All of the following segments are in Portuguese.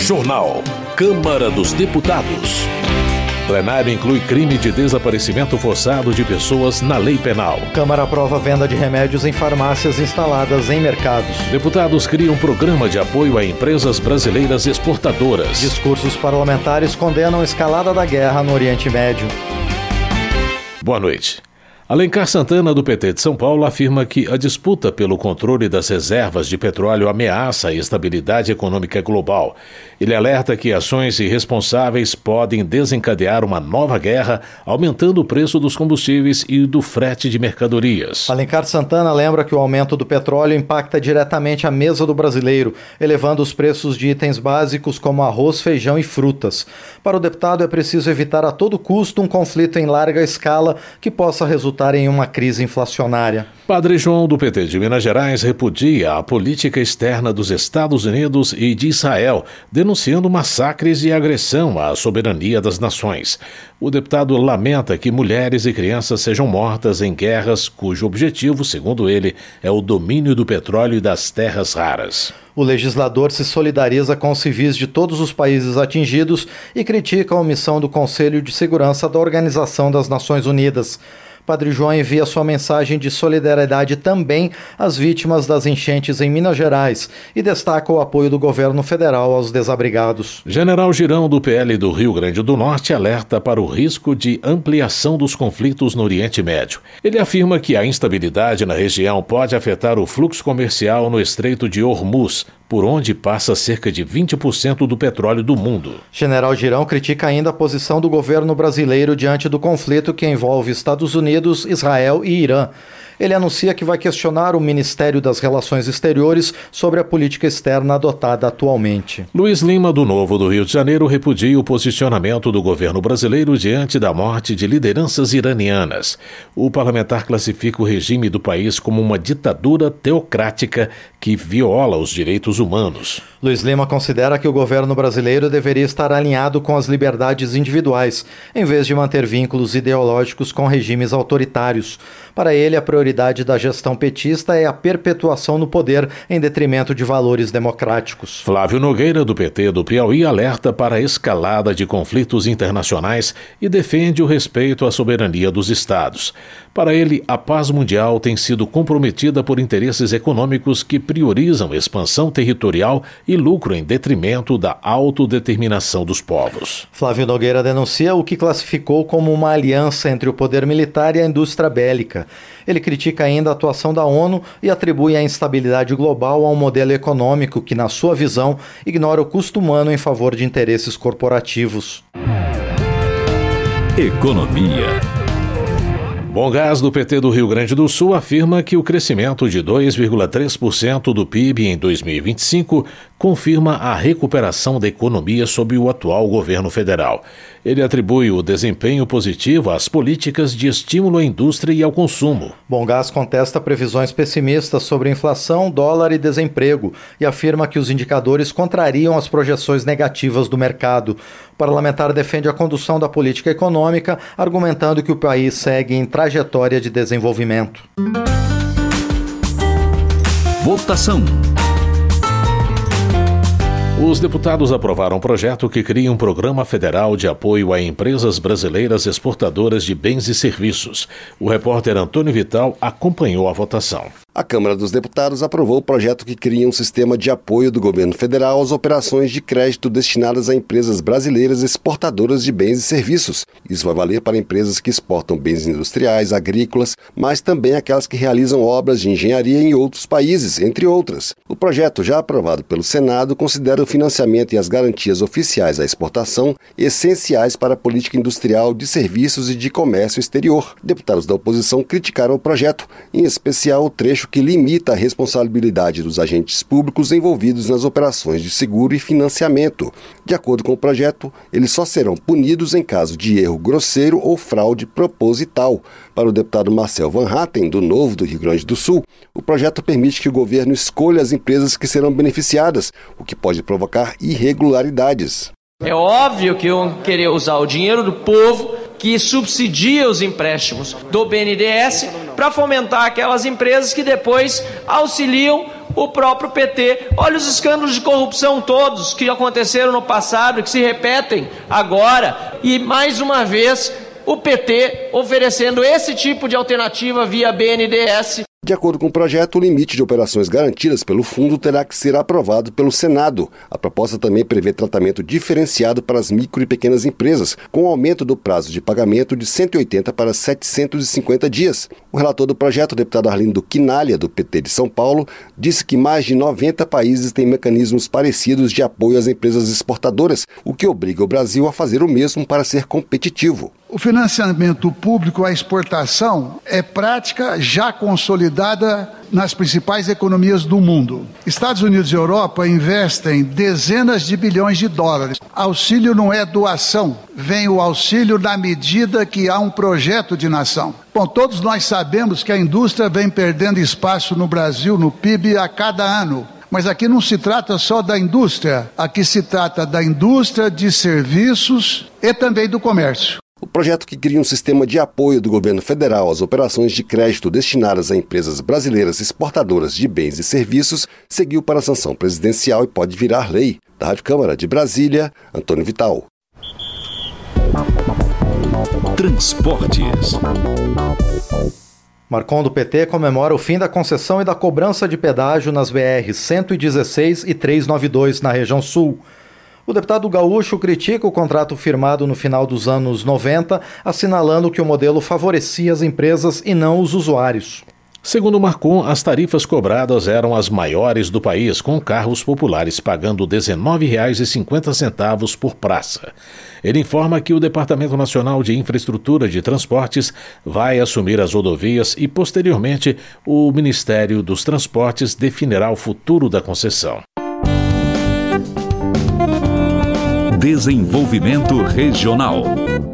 Jornal. Câmara dos Deputados. Plenário inclui crime de desaparecimento forçado de pessoas na lei penal. Câmara aprova a venda de remédios em farmácias instaladas em mercados. Deputados criam um programa de apoio a empresas brasileiras exportadoras. Discursos parlamentares condenam a escalada da guerra no Oriente Médio. Boa noite. Alencar Santana, do PT de São Paulo, afirma que a disputa pelo controle das reservas de petróleo ameaça a estabilidade econômica global. Ele alerta que ações irresponsáveis podem desencadear uma nova guerra, aumentando o preço dos combustíveis e do frete de mercadorias. Alencar Santana lembra que o aumento do petróleo impacta diretamente a mesa do brasileiro, elevando os preços de itens básicos como arroz, feijão e frutas. Para o deputado, é preciso evitar a todo custo um conflito em larga escala que possa resultar em uma crise inflacionária. Padre João, do PT de Minas Gerais, repudia a política externa dos Estados Unidos e de Israel, denunciando massacres e agressão à soberania das nações. O deputado lamenta que mulheres e crianças sejam mortas em guerras cujo objetivo, segundo ele, é o domínio do petróleo e das terras raras. O legislador se solidariza com os civis de todos os países atingidos e critica a omissão do Conselho de Segurança da Organização das Nações Unidas. Padre João envia sua mensagem de solidariedade também às vítimas das enchentes em Minas Gerais e destaca o apoio do governo federal aos desabrigados. General Girão, do PL do Rio Grande do Norte, alerta para o risco de ampliação dos conflitos no Oriente Médio. Ele afirma que a instabilidade na região pode afetar o fluxo comercial no Estreito de Hormuz, por onde passa cerca de 20% do petróleo do mundo. General Girão critica ainda a posição do governo brasileiro diante do conflito que envolve Estados Unidos, Israel e Irã. Ele anuncia que vai questionar o Ministério das Relações Exteriores sobre a política externa adotada atualmente. Luiz Lima, do Novo do Rio de Janeiro, repudia o posicionamento do governo brasileiro diante da morte de lideranças iranianas. O parlamentar classifica o regime do país como uma ditadura teocrática que viola os direitos humanos. Luiz Lima considera que o governo brasileiro deveria estar alinhado com as liberdades individuais, em vez de manter vínculos ideológicos com regimes autoritários. Para ele, a prioridade da gestão petista é a perpetuação no poder em detrimento de valores democráticos. Flávio Nogueira, do PT do Piauí, alerta para a escalada de conflitos internacionais e defende o respeito à soberania dos estados. Para ele, a paz mundial tem sido comprometida por interesses econômicos que priorizam expansão territorial e lucro em detrimento da autodeterminação dos povos. Flávio Nogueira denuncia o que classificou como uma aliança entre o poder militar e a indústria bélica. Ele critica ainda a atuação da ONU e atribui a instabilidade global a um modelo econômico que, na sua visão, ignora o custo humano em favor de interesses corporativos. Economia. Bongás, do PT do Rio Grande do Sul, afirma que o crescimento de 2,3% do PIB em 2025 confirma a recuperação da economia sob o atual governo federal. Ele atribui o desempenho positivo às políticas de estímulo à indústria e ao consumo. Bongás contesta previsões pessimistas sobre inflação, dólar e desemprego e afirma que os indicadores contrariam as projeções negativas do mercado. O parlamentar defende a condução da política econômica, argumentando que o país segue em trajetória de desenvolvimento. Votação. Os deputados aprovaram um projeto que cria um programa federal de apoio a empresas brasileiras exportadoras de bens e serviços. O repórter Antônio Vital acompanhou a votação. A Câmara dos Deputados aprovou o projeto que cria um sistema de apoio do governo federal às operações de crédito destinadas a empresas brasileiras exportadoras de bens e serviços. Isso vai valer para empresas que exportam bens industriais, agrícolas, mas também aquelas que realizam obras de engenharia em outros países, entre outras. O projeto, já aprovado pelo Senado, considera o financiamento e as garantias oficiais à exportação essenciais para a política industrial de serviços e de comércio exterior. Deputados da oposição criticaram o projeto, em especial o trecho que limita a responsabilidade dos agentes públicos envolvidos nas operações de seguro e financiamento. De acordo com o projeto, eles só serão punidos em caso de erro grosseiro ou fraude proposital. Para o deputado Marcel Van Hatten, do Novo do Rio Grande do Sul, o projeto permite que o governo escolha as empresas que serão beneficiadas, o que pode provocar irregularidades. É óbvio que vão querer usar o dinheiro do povo, que subsidia os empréstimos do BNDES para fomentar aquelas empresas que depois auxiliam o próprio PT. Olha os escândalos de corrupção todos que aconteceram no passado e que se repetem agora. E, mais uma vez, o PT oferecendo esse tipo de alternativa via BNDES. De acordo com o projeto, o limite de operações garantidas pelo fundo terá que ser aprovado pelo Senado. A proposta também prevê tratamento diferenciado para as micro e pequenas empresas, com aumento do prazo de pagamento de 180 para 750 dias. O relator do projeto, o deputado Arlindo Quinalha, do PT de São Paulo, disse que mais de 90 países têm mecanismos parecidos de apoio às empresas exportadoras, o que obriga o Brasil a fazer o mesmo para ser competitivo. O financiamento público à exportação é prática já consolidada nas principais economias do mundo. Estados Unidos e Europa investem dezenas de bilhões de dólares. Auxílio não é doação, vem o auxílio na medida que há um projeto de nação. Bom, todos nós sabemos que a indústria vem perdendo espaço no Brasil, no PIB, a cada ano. Mas aqui não se trata só da indústria, aqui se trata da indústria, de serviços e também do comércio. O projeto, que cria um sistema de apoio do governo federal às operações de crédito destinadas a empresas brasileiras exportadoras de bens e serviços, seguiu para a sanção presidencial e pode virar lei. Da Rádio Câmara de Brasília, Antônio Vital. Transportes. Marcon do PT comemora o fim da concessão e da cobrança de pedágio nas BR 116 e 392 na região sul. O deputado gaúcho critica o contrato firmado no final dos anos 90, assinalando que o modelo favorecia as empresas e não os usuários. Segundo Marcon, as tarifas cobradas eram as maiores do país, com carros populares pagando R$ 19,50 por praça. Ele informa que o Departamento Nacional de Infraestrutura de Transportes vai assumir as rodovias e, posteriormente, o Ministério dos Transportes definirá o futuro da concessão. Desenvolvimento regional.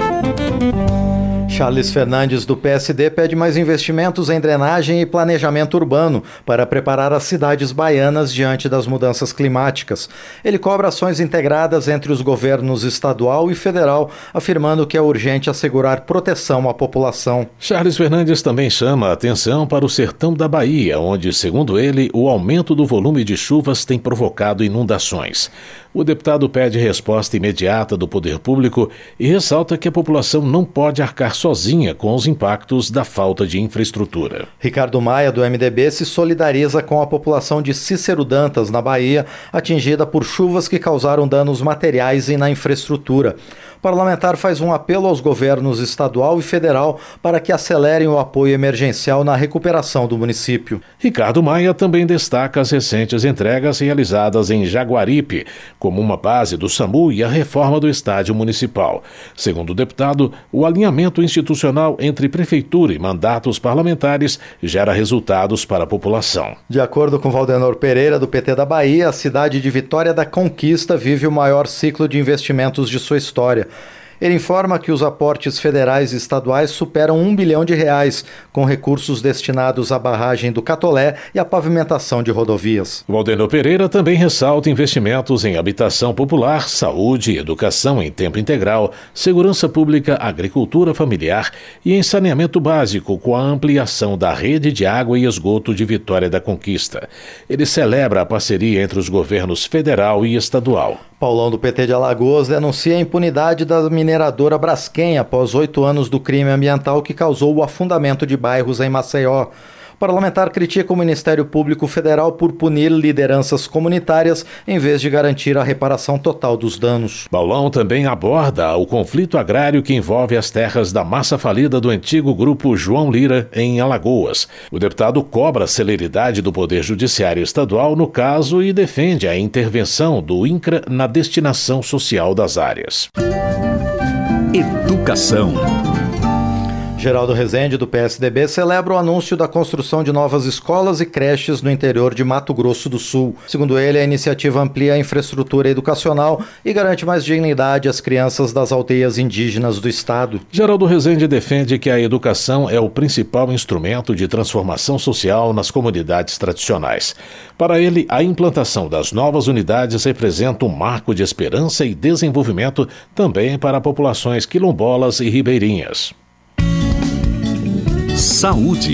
Charles Fernandes, do PSD, pede mais investimentos em drenagem e planejamento urbano para preparar as cidades baianas diante das mudanças climáticas. Ele cobra ações integradas entre os governos estadual e federal, afirmando que é urgente assegurar proteção à população. Charles Fernandes também chama a atenção para o sertão da Bahia, onde, segundo ele, o aumento do volume de chuvas tem provocado inundações. O deputado pede resposta imediata do poder público e ressalta que a população não pode arcar sozinha com os impactos da falta de infraestrutura. Ricardo Maia, do MDB, se solidariza com a população de Cícero Dantas, na Bahia, atingida por chuvas que causaram danos materiais e na infraestrutura. O parlamentar faz um apelo aos governos estadual e federal para que acelerem o apoio emergencial na recuperação do município. Ricardo Maia também destaca as recentes entregas realizadas em Jaguaripe, como uma base do SAMU e a reforma do estádio municipal. Segundo o deputado, o alinhamento institucional entre prefeitura e mandatos parlamentares gera resultados para a população. De acordo com Valdenor Pereira, do PT da Bahia, a cidade de Vitória da Conquista vive o maior ciclo de investimentos de sua história. Ele informa que os aportes federais e estaduais superam R$1 bilhão, com recursos destinados à barragem do Catolé e à pavimentação de rodovias. Valdenor Pereira também ressalta investimentos em habitação popular, saúde e educação em tempo integral, segurança pública, agricultura familiar e em saneamento básico, com a ampliação da rede de água e esgoto de Vitória da Conquista. Ele celebra a parceria entre os governos federal e estadual. Paulão, do PT de Alagoas, denuncia a impunidade da mineradora Braskem após 8 anos do crime ambiental que causou o afundamento de bairros em Maceió. O parlamentar critica o Ministério Público Federal por punir lideranças comunitárias em vez de garantir a reparação total dos danos. Paulão também aborda o conflito agrário que envolve as terras da massa falida do antigo grupo João Lira, em Alagoas. O deputado cobra a celeridade do Poder Judiciário Estadual no caso e defende a intervenção do INCRA na destinação social das áreas. Educação. Geraldo Rezende, do PSDB, celebra o anúncio da construção de novas escolas e creches no interior de Mato Grosso do Sul. Segundo ele, a iniciativa amplia a infraestrutura educacional e garante mais dignidade às crianças das aldeias indígenas do estado. Geraldo Rezende defende que a educação é o principal instrumento de transformação social nas comunidades tradicionais. Para ele, a implantação das novas unidades representa um marco de esperança e desenvolvimento também para populações quilombolas e ribeirinhas. Saúde.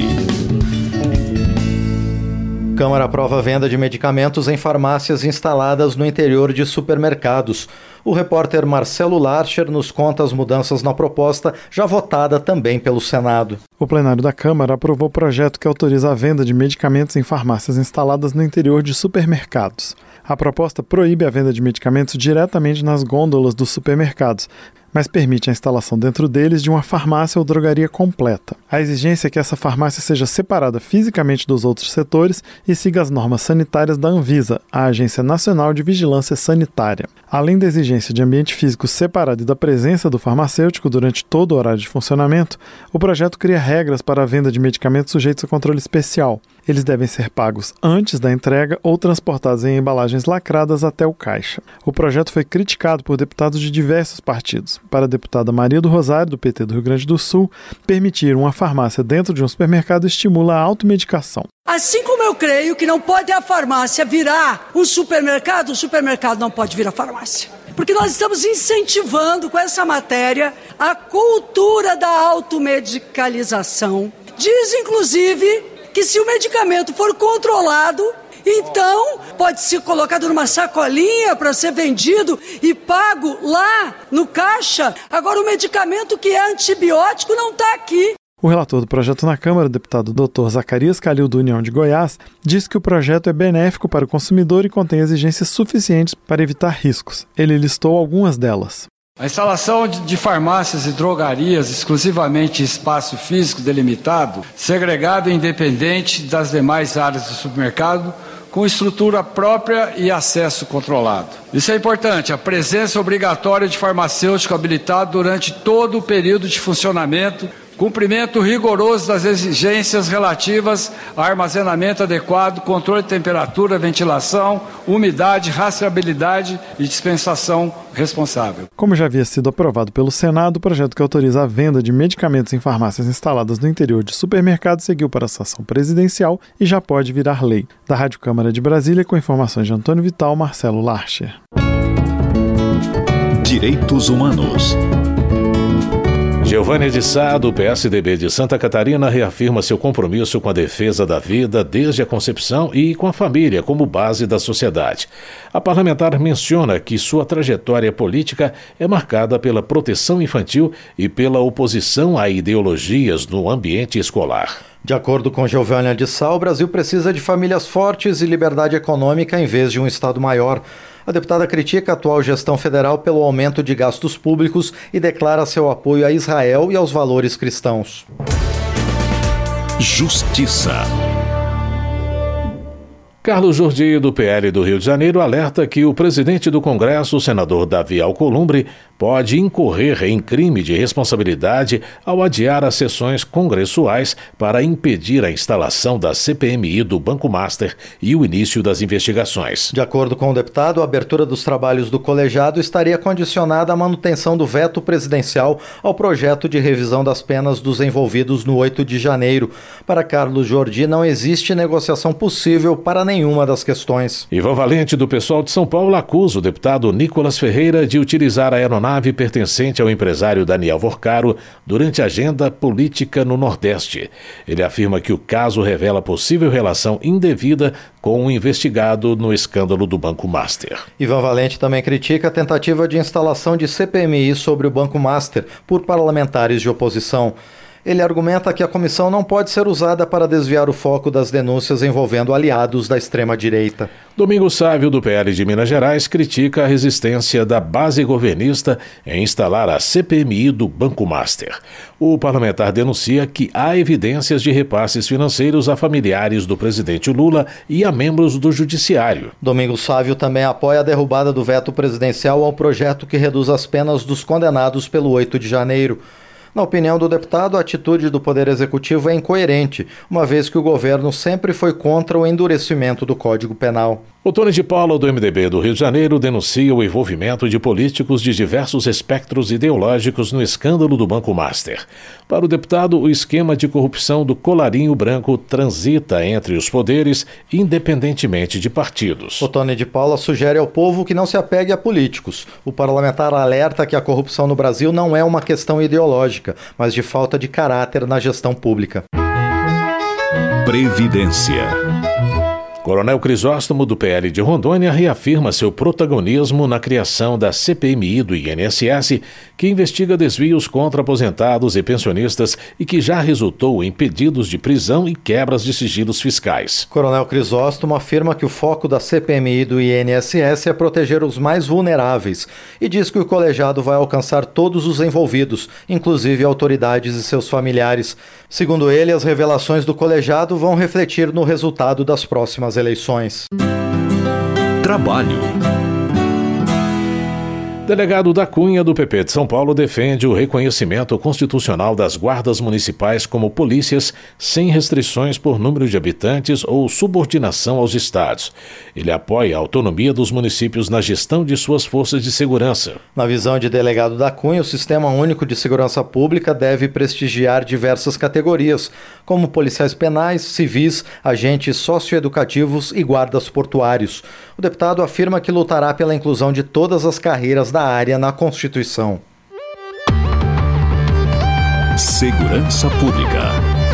Câmara aprova a venda de medicamentos em farmácias instaladas no interior de supermercados. O repórter Marcelo Larcher nos conta as mudanças na proposta, já votada também pelo Senado. O plenário da Câmara aprovou o projeto que autoriza a venda de medicamentos em farmácias instaladas no interior de supermercados. A proposta proíbe a venda de medicamentos diretamente nas gôndolas dos supermercados, mas permite a instalação dentro deles de uma farmácia ou drogaria completa. A exigência é que essa farmácia seja separada fisicamente dos outros setores e siga as normas sanitárias da Anvisa, a Agência Nacional de Vigilância Sanitária. Além da exigência de ambiente físico separado e da presença do farmacêutico durante todo o horário de funcionamento, o projeto cria regras para a venda de medicamentos sujeitos a controle especial. Eles devem ser pagos antes da entrega ou transportados em embalagens lacradas até o caixa. O projeto foi criticado por deputados de diversos partidos. Para a deputada Maria do Rosário, do PT do Rio Grande do Sul, permitir uma farmácia dentro de um supermercado estimula a automedicação. Assim como eu creio que não pode a farmácia virar um supermercado, o supermercado não pode virar farmácia. Porque nós estamos incentivando com essa matéria a cultura da automedicalização. Diz, inclusive, que se o medicamento for controlado, então pode ser colocado numa sacolinha para ser vendido e pago lá no caixa. Agora o medicamento que é antibiótico não está aqui. O relator do projeto na Câmara, o deputado Dr. Zacarias Calil, do União de Goiás, diz que o projeto é benéfico para o consumidor e contém exigências suficientes para evitar riscos. Ele listou algumas delas. A instalação de farmácias e drogarias exclusivamente em espaço físico delimitado, segregado e independente das demais áreas do supermercado, com estrutura própria e acesso controlado. Isso é importante, a presença obrigatória de farmacêutico habilitado durante todo o período de funcionamento, cumprimento rigoroso das exigências relativas a armazenamento adequado, controle de temperatura, ventilação, umidade, rastreabilidade e dispensação responsável. Como já havia sido aprovado pelo Senado, o projeto que autoriza a venda de medicamentos em farmácias instaladas no interior de supermercados seguiu para a sanção presidencial e já pode virar lei. Da Rádio Câmara de Brasília, com informações de Antônio Vital, Marcelo Larcher. Direitos Humanos. Giovânia de Sá, do PSDB de Santa Catarina, reafirma seu compromisso com a defesa da vida desde a concepção e com a família como base da sociedade. A parlamentar menciona que sua trajetória política é marcada pela proteção infantil e pela oposição a ideologias no ambiente escolar. De acordo com Giovânia de Sá, o Brasil precisa de famílias fortes e liberdade econômica em vez de um Estado maior. A deputada critica a atual gestão federal pelo aumento de gastos públicos e declara seu apoio a Israel e aos valores cristãos. Justiça. Carlos Jordi, do PL do Rio de Janeiro, alerta que o presidente do Congresso, o senador Davi Alcolumbre, pode incorrer em crime de responsabilidade ao adiar as sessões congressuais para impedir a instalação da CPMI do Banco Master e o início das investigações. De acordo com o deputado, a abertura dos trabalhos do colegiado estaria condicionada à manutenção do veto presidencial ao projeto de revisão das penas dos envolvidos no 8 de janeiro. Para Carlos Jordi, não existe negociação possível para nenhuma das questões. Ivan Valente, do PSOL de São Paulo, acusa o deputado Nicolas Ferreira de utilizar a aeronave pertencente ao empresário Daniel Vorcaro durante a agenda política no Nordeste. Ele afirma que o caso revela possível relação indevida com o investigado no escândalo do Banco Master. Ivan Valente também critica a tentativa de instalação de CPMI sobre o Banco Master por parlamentares de oposição. Ele argumenta que a comissão não pode ser usada para desviar o foco das denúncias envolvendo aliados da extrema-direita. Domingos Sávio, do PL de Minas Gerais, critica a resistência da base governista em instalar a CPMI do Banco Master. O parlamentar denuncia que há evidências de repasses financeiros a familiares do presidente Lula e a membros do Judiciário. Domingos Sávio também apoia a derrubada do veto presidencial ao projeto que reduz as penas dos condenados pelo 8 de janeiro. Na opinião do deputado, a atitude do Poder Executivo é incoerente, uma vez que o governo sempre foi contra o endurecimento do Código Penal. O Tony de Paula, do MDB do Rio de Janeiro, denuncia o envolvimento de políticos de diversos espectros ideológicos no escândalo do Banco Master. Para o deputado, o esquema de corrupção do colarinho branco transita entre os poderes, independentemente de partidos. O Tony de Paula sugere ao povo que não se apegue a políticos. O parlamentar alerta que a corrupção no Brasil não é uma questão ideológica, mas de falta de caráter na gestão pública. Previdência. Coronel Crisóstomo, do PL de Rondônia, reafirma seu protagonismo na criação da CPMI do INSS, que investiga desvios contra aposentados e pensionistas e que já resultou em pedidos de prisão e quebras de sigilos fiscais. Coronel Crisóstomo afirma que o foco da CPMI do INSS é proteger os mais vulneráveis e diz que o colegiado vai alcançar todos os envolvidos, inclusive autoridades e seus familiares. Segundo ele, as revelações do colegiado vão refletir no resultado das próximas eleições. Trabalho. Delegado da Cunha, do PP de São Paulo, defende o reconhecimento constitucional das guardas municipais como polícias sem restrições por número de habitantes ou subordinação aos estados. Ele apoia a autonomia dos municípios na gestão de suas forças de segurança. Na visão de delegado da Cunha, o Sistema Único de Segurança Pública deve prestigiar diversas categorias, como policiais penais, civis, agentes socioeducativos e guardas portuários. O deputado afirma que lutará pela inclusão de todas as carreiras da área na Constituição. Segurança Pública.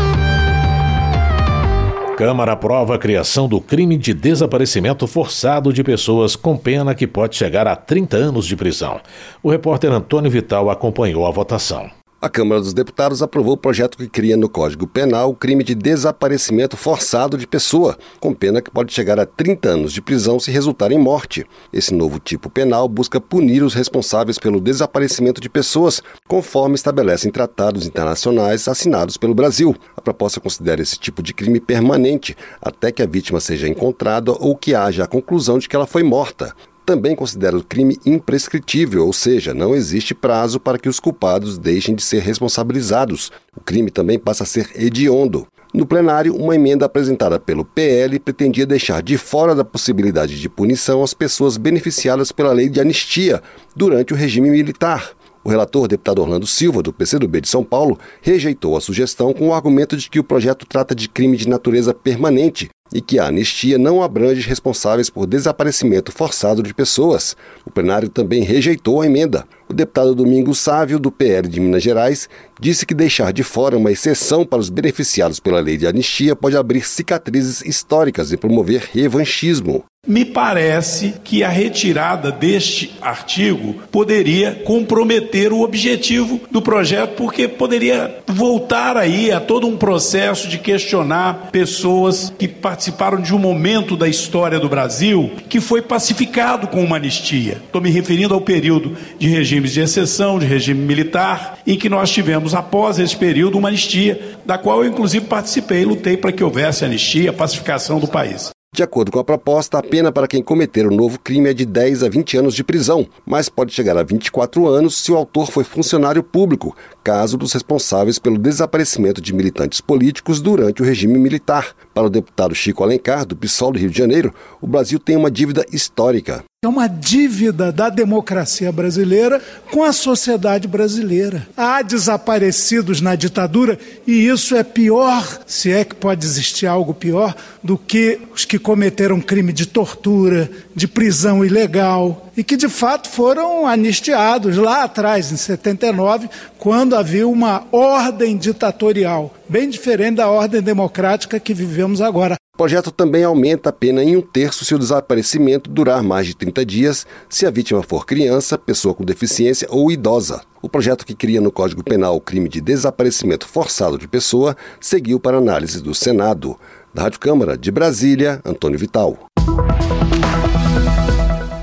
Câmara aprova a criação do crime de desaparecimento forçado de pessoas com pena que pode chegar a 30 anos de prisão. O repórter Antônio Vital acompanhou a votação. A Câmara dos Deputados aprovou o projeto que cria no Código Penal o crime de desaparecimento forçado de pessoa, com pena que pode chegar a 30 anos de prisão se resultar em morte. Esse novo tipo penal busca punir os responsáveis pelo desaparecimento de pessoas, conforme estabelecem tratados internacionais assinados pelo Brasil. A proposta considera esse tipo de crime permanente, até que a vítima seja encontrada ou que haja a conclusão de que ela foi morta. Também considera o crime imprescritível, ou seja, não existe prazo para que os culpados deixem de ser responsabilizados. O crime também passa a ser hediondo. No plenário, uma emenda apresentada pelo PL pretendia deixar de fora da possibilidade de punição as pessoas beneficiadas pela lei de anistia durante o regime militar. O relator, deputado Orlando Silva, do PCdoB de São Paulo, rejeitou a sugestão com o argumento de que o projeto trata de crime de natureza permanente e que a anistia não abrange responsáveis por desaparecimento forçado de pessoas. O plenário também rejeitou a emenda. O deputado Domingos Sávio, do PL de Minas Gerais, disse que deixar de fora uma exceção para os beneficiados pela lei de anistia pode abrir cicatrizes históricas e promover revanchismo. Me parece que a retirada deste artigo poderia comprometer o objetivo do projeto, porque poderia voltar aí a todo um processo de questionar pessoas que participaram de um momento da história do Brasil que foi pacificado com uma anistia. Estou me referindo ao período de regimes de exceção, de regime militar, em que nós tivemos, após esse período, uma anistia, da qual eu inclusive participei e lutei para que houvesse anistia, a pacificação do país. De acordo com a proposta, a pena para quem cometer o novo crime é de 10 a 20 anos de prisão, mas pode chegar a 24 anos se o autor foi funcionário público, caso dos responsáveis pelo desaparecimento de militantes políticos durante o regime militar. Para o deputado Chico Alencar, do PSOL do Rio de Janeiro, o Brasil tem uma dívida histórica. É uma dívida da democracia brasileira com a sociedade brasileira. Há desaparecidos na ditadura e isso é pior, se é que pode existir algo pior, do que os que cometeram crime de tortura, de prisão ilegal e que de fato foram anistiados lá atrás, em 79, quando havia uma ordem ditatorial, bem diferente da ordem democrática que vivemos agora. O projeto também aumenta a pena em 1/3 se o desaparecimento durar mais de 30 dias, se a vítima for criança, pessoa com deficiência ou idosa. O projeto que cria no Código Penal o crime de desaparecimento forçado de pessoa seguiu para análise do Senado. Da Rádio Câmara de Brasília, Antônio Vital.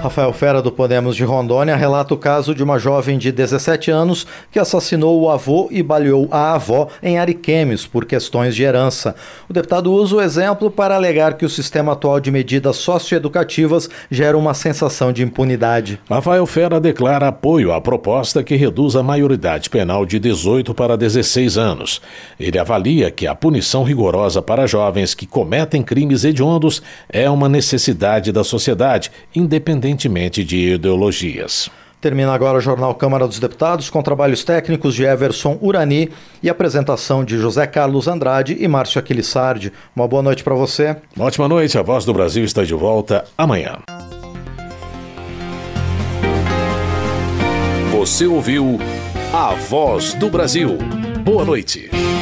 Rafael Fera, do Podemos de Rondônia, relata o caso de uma jovem de 17 anos que assassinou o avô e baleou a avó em Ariquemes por questões de herança. O deputado usa o exemplo para alegar que o sistema atual de medidas socioeducativas gera uma sensação de impunidade. Rafael Fera declara apoio à proposta que reduz a maioridade penal de 18 para 16 anos. Ele avalia que a punição rigorosa para jovens que cometem crimes hediondos é uma necessidade da sociedade, independentemente de ideologias. Termina agora o Jornal Câmara dos Deputados com trabalhos técnicos de Everson Urani e apresentação de José Carlos Andrade e Márcio Aquilissardi. Uma boa noite para você. Uma ótima noite. A Voz do Brasil está de volta amanhã. Você ouviu A Voz do Brasil. Boa noite.